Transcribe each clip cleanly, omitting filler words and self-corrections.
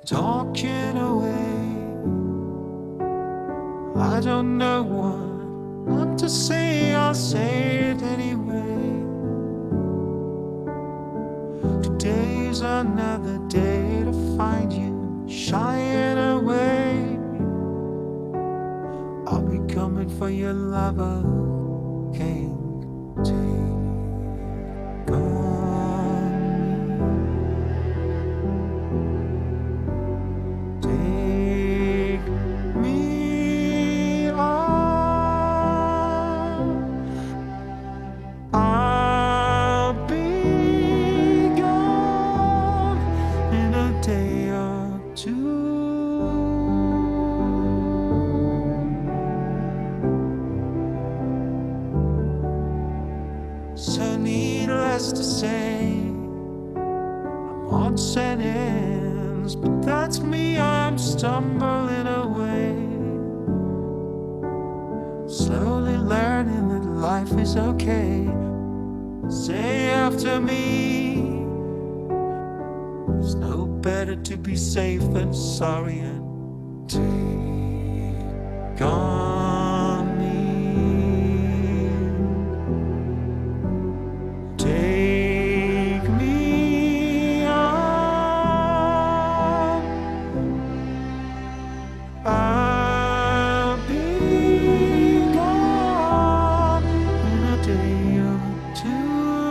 talking away. I don't know what to say, I'll say it anyway. Today's another day to find you shying away. I'll be coming for your lover, can't take on me. Take me on. I'll be gone in a day or two. So needless to say, I'm on sentence, but that's me, I'm stumbling away. Slowly learning that life is okay. Say after me, it's no better to be safe than sorry, and take on me. Take me on. I'll be gone in a day or two.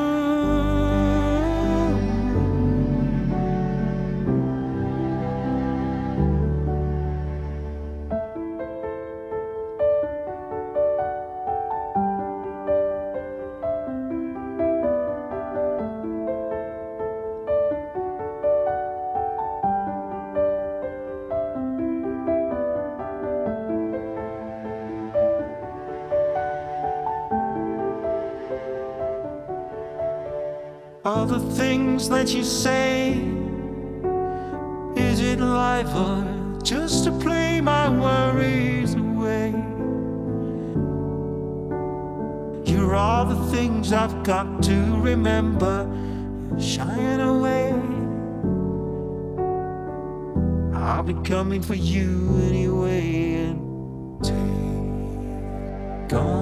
All the things that you say, is it life or just to play my worries away? You're all the things I've got to remember, shying away. I'll be coming for you anyway, and take on.